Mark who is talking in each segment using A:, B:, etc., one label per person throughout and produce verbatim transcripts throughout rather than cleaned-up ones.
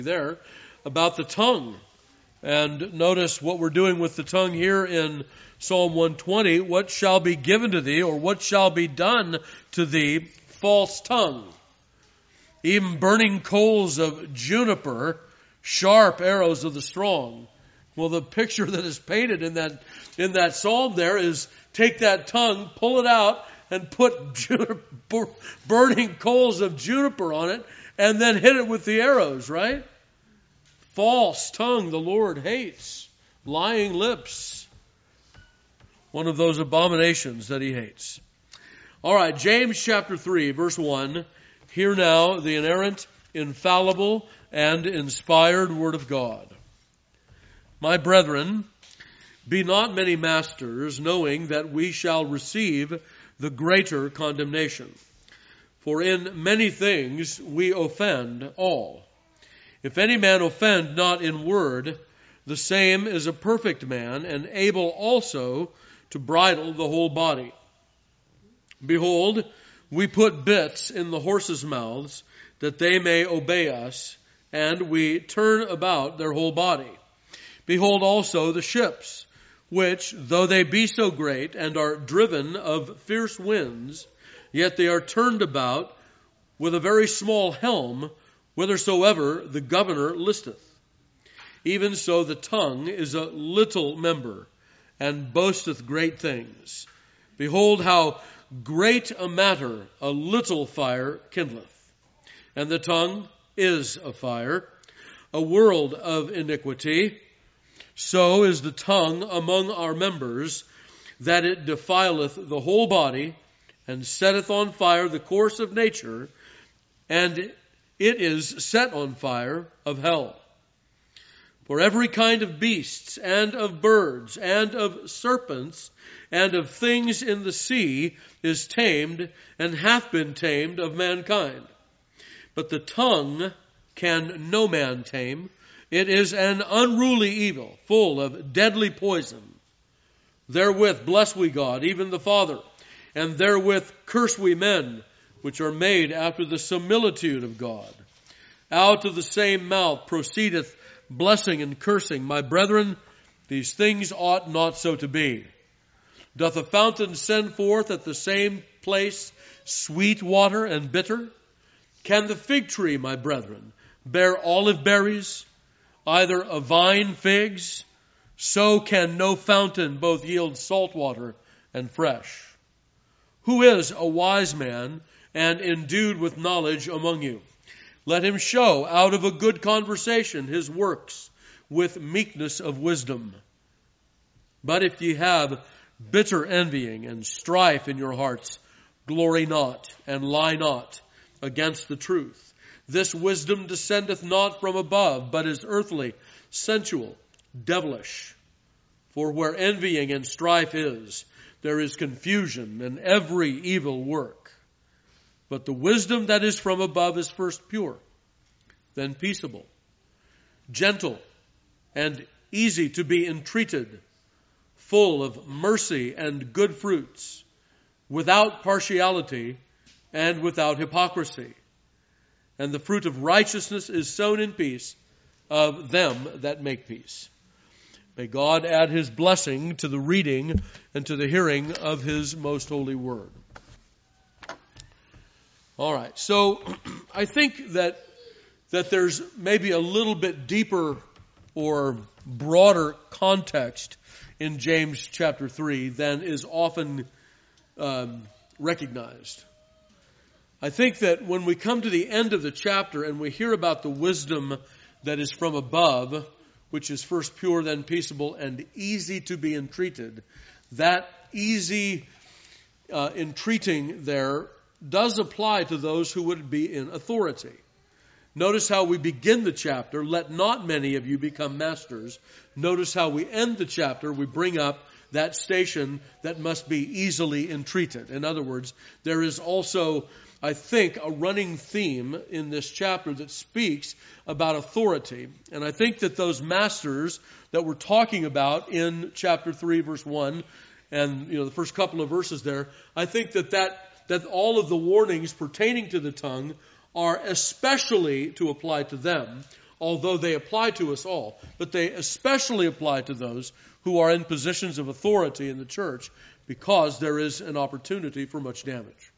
A: there about the tongue. And notice what we're doing with the tongue here in Psalm one twenty. What shall be given to thee, or what shall be done to thee, false tongue? Even burning coals of juniper, sharp arrows of the strong. Well, the picture that is painted in that in that psalm there is take that tongue, pull it out, and put juniper, burning coals of juniper on it, and then hit it with the arrows, right? False tongue the Lord hates. Lying lips. One of those abominations that he hates. All right, James chapter three, verse one. Hear now the inerrant, infallible, and inspired word of God. My brethren, be not many masters, knowing that we shall receive the greater condemnation. For in many things we offend all. If any man offend not in word, the same is a perfect man, and able also to bridle the whole body. Behold, we put bits in the horses' mouths, that they may obey us, and we turn about their whole body. Behold also the ships, which, though they be so great, and are driven of fierce winds, yet they are turned about with a very small helm, whithersoever the governor listeth. Even so the tongue is a little member, and boasteth great things. Behold how great a matter a little fire kindleth. And the tongue is a fire, a world of iniquity. So is the tongue among our members, that it defileth the whole body, and setteth on fire the course of nature, and it is set on fire of hell. For every kind of beasts, and of birds, and of serpents, and of things in the sea is tamed, and hath been tamed of mankind. But the tongue can no man tame. It is an unruly evil, full of deadly poison. Therewith bless we God, even the Father, and therewith curse we men, which are made after the similitude of God. Out of the same mouth proceedeth blessing and cursing. My brethren, these things ought not so to be. Doth a fountain send forth at the same place sweet water and bitter? Can the fig tree, my brethren, bear olive berries, either a vine figs? So can no fountain both yield salt water and fresh. Who is a wise man and endued with knowledge among you? Let him show out of a good conversation his works with meekness of wisdom. But if ye have bitter envying and strife in your hearts, glory not and lie not against the truth. This wisdom descendeth not from above, but is earthly, sensual, devilish. For where envying and strife is, there is confusion and every evil work. But the wisdom that is from above is first pure, then peaceable, gentle, and easy to be entreated, full of mercy and good fruits, without partiality and without hypocrisy. And the fruit of righteousness is sown in peace of them that make peace. May God add his blessing to the reading and to the hearing of his most holy word. All right, so I think that that there's maybe a little bit deeper or broader context in James chapter three than is often um, recognized. I think that when we come to the end of the chapter and we hear about the wisdom that is from above, which is first pure, then peaceable, and easy to be entreated, that easy uh, entreating there does apply to those who would be in authority. Notice how we begin the chapter, let not many of you become masters. Notice how we end the chapter, we bring up that station that must be easily entreated. In other words, there is also, I think, a running theme in this chapter that speaks about authority. And I think that those masters that we're talking about in chapter three, verse one, and you know the first couple of verses there, I think that that that all of the warnings pertaining to the tongue are especially to apply to them, although they apply to us all, but they especially apply to those who are in positions of authority in the church, because there is an opportunity for much damage.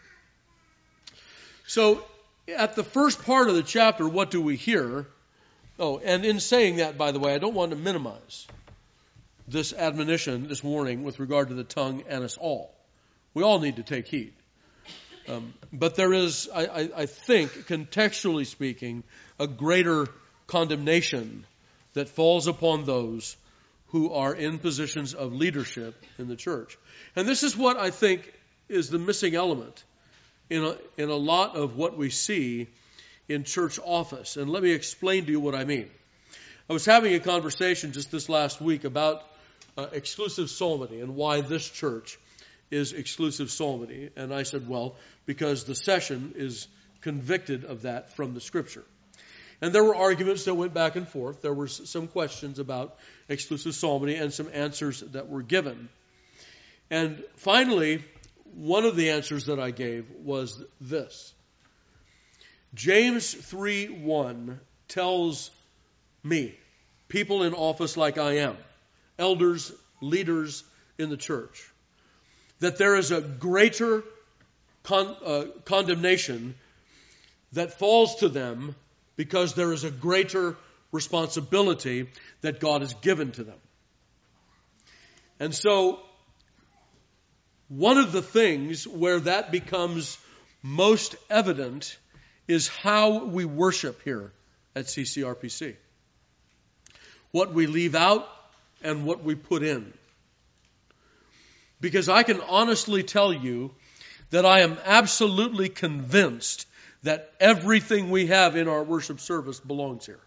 A: So, at the first part of the chapter, what do we hear? Oh, and in saying that, by the way, I don't want to minimize this admonition this morning with regard to the tongue and us all. We all need to take heed. Um, but there is, I, I, I think, contextually speaking, a greater condemnation that falls upon those who are in positions of leadership in the church. And this is what I think is the missing element in a, in a lot of what we see in church office. And let me explain to you what I mean. I was having a conversation just this last week about uh, exclusive psalmody and why this church is exclusive psalmody. And I said, well, because the session is convicted of that from the Scripture. And there were arguments that went back and forth. There were some questions about exclusive psalmody and some answers that were given. And finally, one of the answers that I gave was this. James three one tells me, people in office like I am, elders, leaders in the church, that there is a greater con- uh, condemnation that falls to them because there is a greater responsibility that God has given to them. And so, one of the things where that becomes most evident is how we worship here at C C R P C. What we leave out and what we put in. Because I can honestly tell you that I am absolutely convinced that everything we have in our worship service belongs here.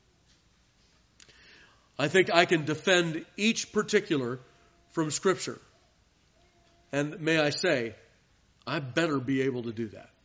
A: I think I can defend each particular from Scripture. And may I say, I better be able to do that.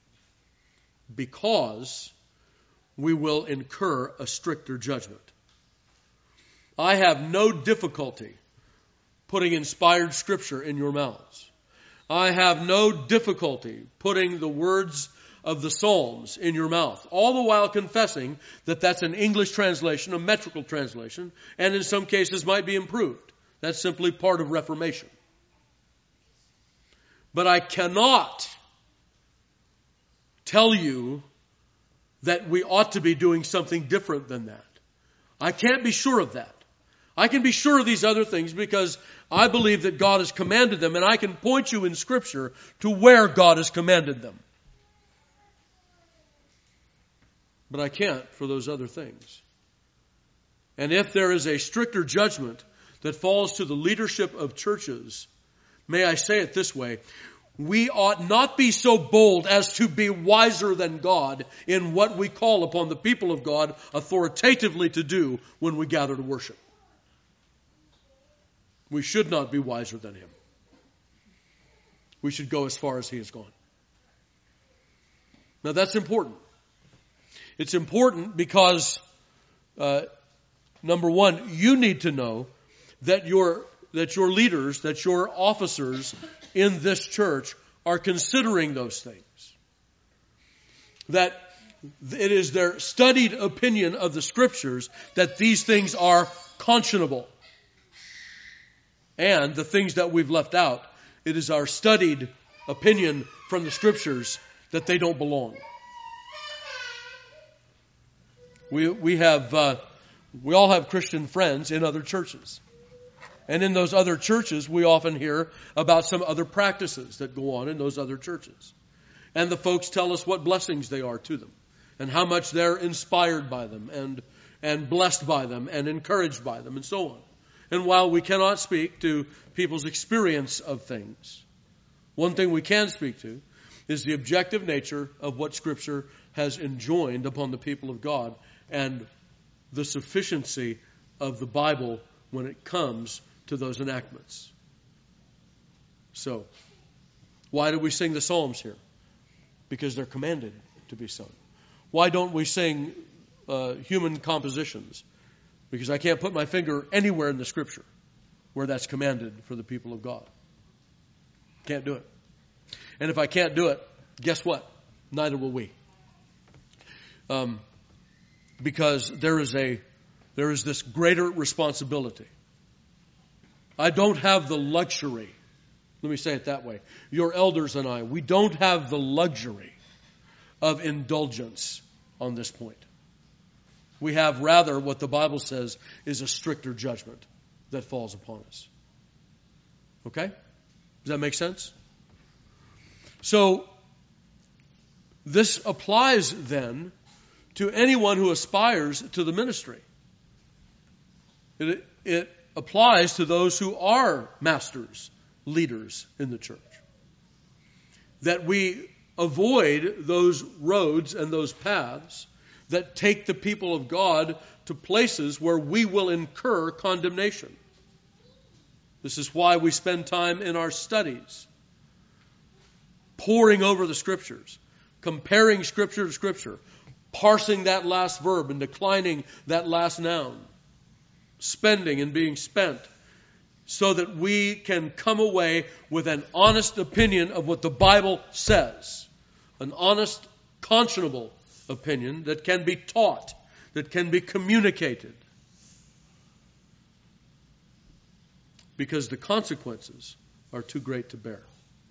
A: Because we will incur a stricter judgment. I have no difficulty putting inspired Scripture in your mouths. I have no difficulty putting the words of the Psalms in your mouth, all the while confessing that that's an English translation, a metrical translation, and in some cases might be improved. That's simply part of Reformation. But I cannot tell you that we ought to be doing something different than that. I can't be sure of that. I can be sure of these other things because I believe that God has commanded them, and I can point you in Scripture to where God has commanded them. But I can't for those other things. And if there is a stricter judgment that falls to the leadership of churches, may I say it this way, we ought not be so bold as to be wiser than God in what we call upon the people of God authoritatively to do when we gather to worship. We should not be wiser than Him. We should go as far as He has gone. Now that's important. It's important because, uh, number one, you need to know that your that your leaders, that your officers in this church are considering those things. That it is their studied opinion of the Scriptures that these things are conscionable. And the things that we've left out, it is our studied opinion from the Scriptures that they don't belong. We we have uh, we all have Christian friends in other churches. And in those other churches, we often hear about some other practices that go on in those other churches. And the folks tell us what blessings they are to them and how much they're inspired by them and, and blessed by them and encouraged by them and so on. And while we cannot speak to people's experience of things, one thing we can speak to is the objective nature of what Scripture has enjoined upon the people of God and the sufficiency of the Bible when it comes to those enactments. So, why do we sing the Psalms here? Because they're commanded to be sung. Why don't we sing uh, human compositions? Because I can't put my finger anywhere in the Scripture where that's commanded for the people of God. Can't do it. And if I can't do it, guess what? Neither will we. Um, because there is a there is this greater responsibility. I don't have the luxury. Let me say it that way. Your elders and I, we don't have the luxury of indulgence on this point. We have rather what the Bible says is a stricter judgment that falls upon us. Okay? Does that make sense? So, this applies then to anyone who aspires to the ministry. It, it applies to those who are masters, leaders in the church. That we avoid those roads and those paths that take the people of God to places where we will incur condemnation. This is why we spend time in our studies, poring over the Scriptures, comparing Scripture to Scripture, parsing that last verb and declining that last noun, spending and being spent, so that we can come away with an honest opinion of what the Bible says. An honest, conscionable opinion that can be taught, that can be communicated. Because the consequences are too great to bear.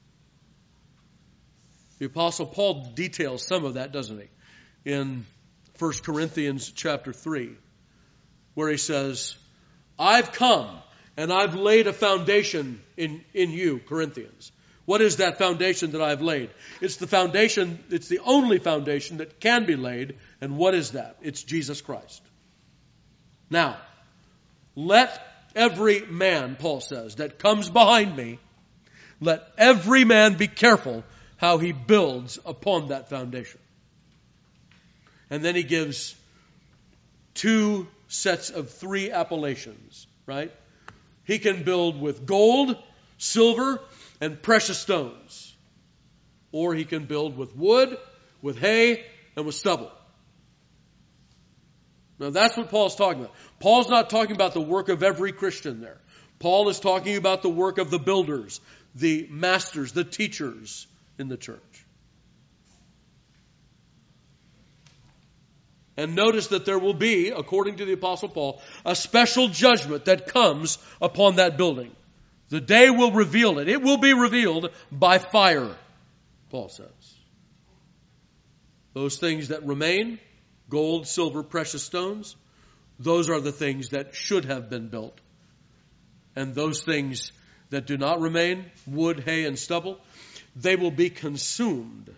A: The Apostle Paul details some of that, doesn't he? In First Corinthians chapter three, where he says, I've come and I've laid a foundation in, in you, Corinthians. What is that foundation that I've laid? It's the foundation, it's the only foundation that can be laid. And what is that? It's Jesus Christ. Now, let every man, Paul says, that comes behind me, let every man be careful how he builds upon that foundation. And then he gives two sets of three appellations, right? He can build with gold, silver, and precious stones. Or he can build with wood, with hay, and with stubble. Now that's what Paul's talking about. Paul's not talking about the work of every Christian there. Paul is talking about the work of the builders, the masters, the teachers in the church. And notice that there will be, according to the Apostle Paul, a special judgment that comes upon that building. The day will reveal it. It will be revealed by fire, Paul says. Those things that remain, gold, silver, precious stones, those are the things that should have been built. And those things that do not remain, wood, hay, and stubble, they will be consumed.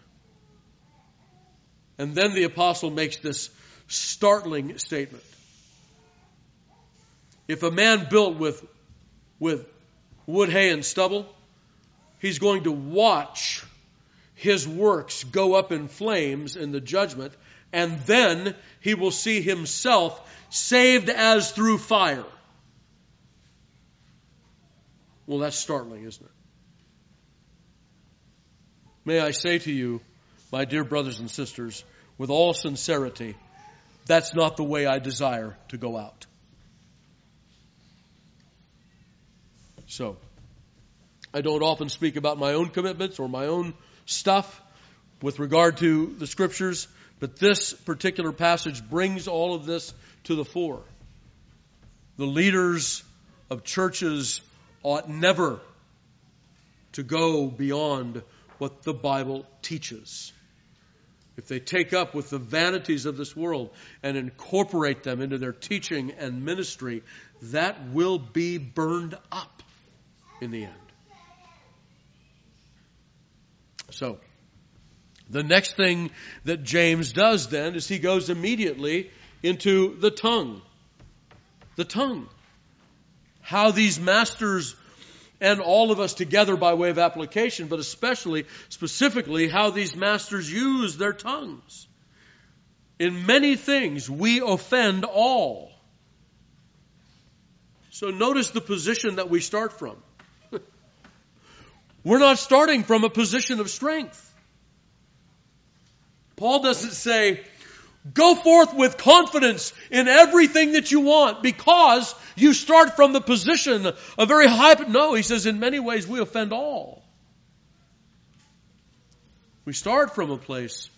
A: And then the apostle makes this startling statement. If a man built with, with wood, hay, and stubble, he's going to watch his works go up in flames in the judgment, and then he will see himself saved as through fire. Well, that's startling, isn't it? May I say to you, my dear brothers and sisters, with all sincerity, that's not the way I desire to go out. So, I don't often speak about my own commitments or my own stuff with regard to the Scriptures, but this particular passage brings all of this to the fore. The leaders of churches ought never to go beyond what the Bible teaches. If they take up with the vanities of this world and incorporate them into their teaching and ministry, that will be burned up in the end. So, the next thing that James does then is he goes immediately into the tongue. The tongue. How these masters and all of us together by way of application, but especially, specifically, how these masters use their tongues. In many things, we offend all. So notice the position that we start from. We're not starting from a position of strength. Paul doesn't say, go forth with confidence in everything that you want because you start from the position of very high. No, he says in many ways we offend all. We start from a place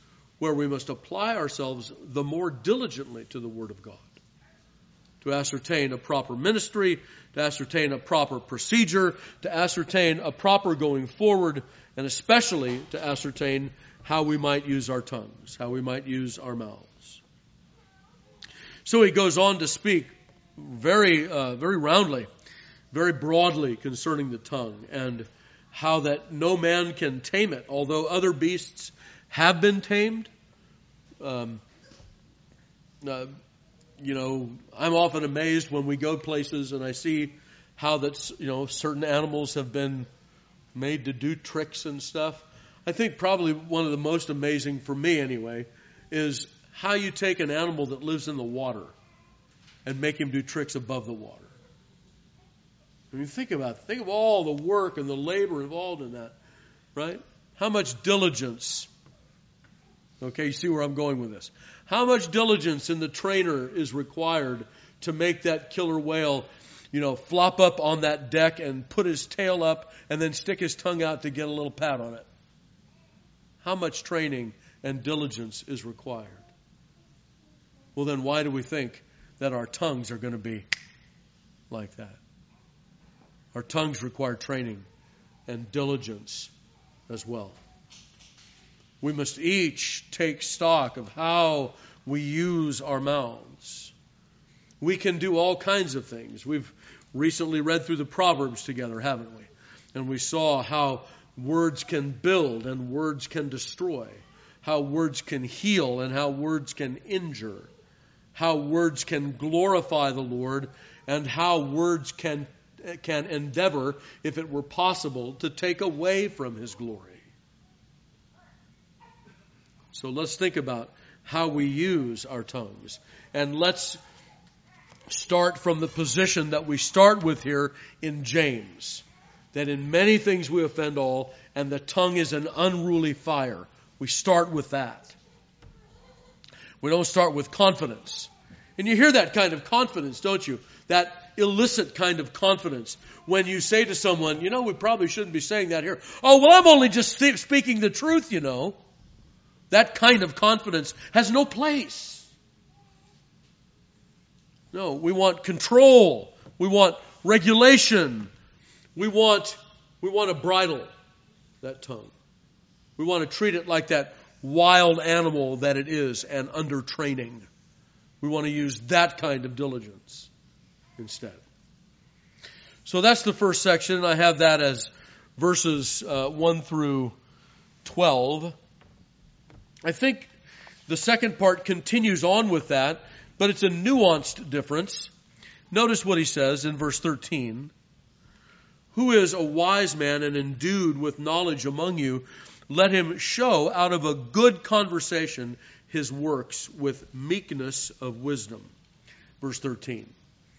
A: where we must apply ourselves the more diligently to the Word of God, to ascertain a proper ministry, to ascertain a proper procedure, to ascertain a proper going forward, and especially to ascertain how we might use our tongues, how we might use our mouths. So he goes on to speak very, uh, very roundly, very broadly concerning the tongue and how that no man can tame it, although other beasts have been tamed. Um, uh, you know, I'm often amazed when we go places and I see how that, you know, certain animals have been made to do tricks and stuff. I think probably one of the most amazing, for me anyway, is how you take an animal that lives in the water and make him do tricks above the water. I mean, think about it. Think of all the work and the labor involved in that, right? How much diligence. Okay, you see where I'm going with this. How much diligence in the trainer is required to make that killer whale, you know, flop up on that deck and put his tail up and then stick his tongue out to get a little pat on it? How much training and diligence is required? Well, then why do we think that our tongues are going to be like that? Our tongues require training and diligence as well. We must each take stock of how we use our mouths. We can do all kinds of things. We've recently read through the Proverbs together, haven't we? And we saw how words can build and words can destroy, how words can heal and how words can injure, how words can glorify the Lord and how words can can endeavor, if it were possible, to take away from His glory. So let's think about how we use our tongues. And let's start from the position that we start with here in James. That in many things we offend all, and the tongue is an unruly fire. We start with that. We don't start with confidence. And you hear that kind of confidence, don't you? That illicit kind of confidence when you say to someone, you know, we probably shouldn't be saying that here. Oh, well, I'm only just speaking the truth, you know. That kind of confidence has no place. No, we want control. We want regulation. We want, we want to bridle that tongue. We want to treat it like that wild animal that it is and under training. We want to use that kind of diligence instead. So that's the first section. I have that as verses uh, one through twelve. I think the second part continues on with that, but it's a nuanced difference. Notice what he says in verse thirteen. Who is a wise man and endued with knowledge among you? Let him show out of a good conversation his works with meekness of wisdom. Verse thirteen.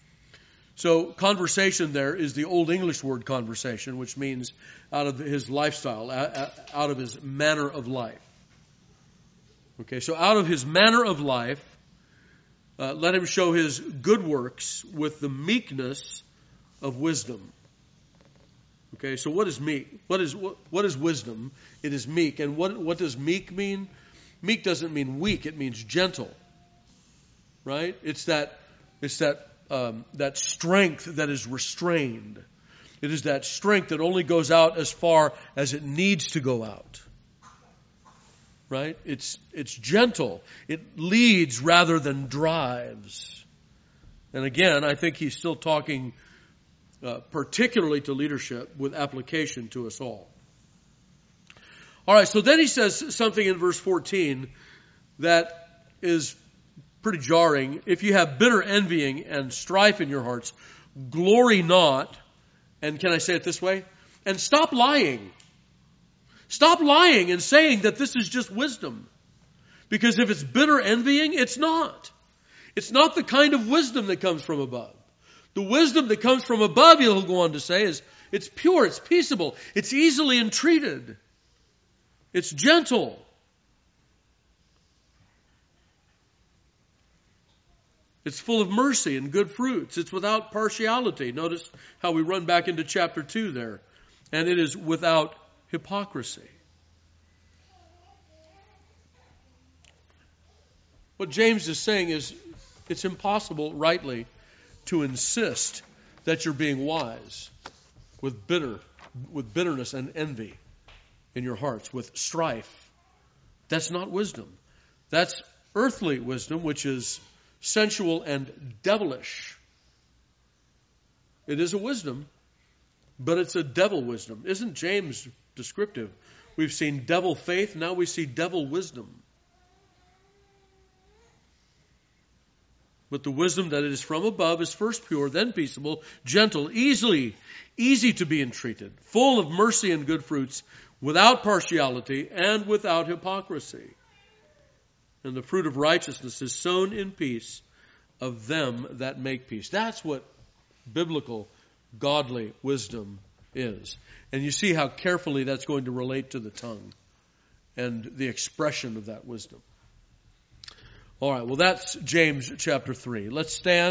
A: So conversation there is the Old English word conversation, which means out of his lifestyle, out of his manner of life. Okay, so out of his manner of life, uh, let him show his good works with the meekness of wisdom. Okay, so what is meek? What is what, what is wisdom? It is meek. And what what does meek mean? Meek doesn't mean weak, it means gentle. Right? It's that it's that um, that strength that is restrained. It is that strength that only goes out as far as it needs to go out. Right? It's it's gentle. It leads rather than drives. And again, I think he's still talking uh, particularly to leadership with application to us all. All right, so then he says something in verse fourteen that is pretty jarring. If you have bitter envying and strife in your hearts, glory not, and can I say it this way? And stop lying. Stop lying and saying that this is just wisdom. Because if it's bitter envying, it's not. It's not the kind of wisdom that comes from above. The wisdom that comes from above, he'll go on to say, is it's pure, it's peaceable, it's easily entreated, it's gentle. It's full of mercy and good fruits. It's without partiality. Notice how we run back into chapter two there. And it is without hypocrisy. What James is saying is it's impossible rightly to insist that you're being wise with bitter, with bitterness and envy in your hearts, with strife. That's not wisdom. That's earthly wisdom, which is sensual and devilish. It is a wisdom, but it's a devil wisdom. Isn't James descriptive? We've seen devil faith, now we see devil wisdom. But the wisdom that is from above is first pure, then peaceable, gentle, easily, easy to be entreated, full of mercy and good fruits, without partiality and without hypocrisy. And the fruit of righteousness is sown in peace of them that make peace. That's what biblical, godly wisdom is. And you see how carefully that's going to relate to the tongue and the expression of that wisdom. All right, well, that's James chapter three. Let's stand.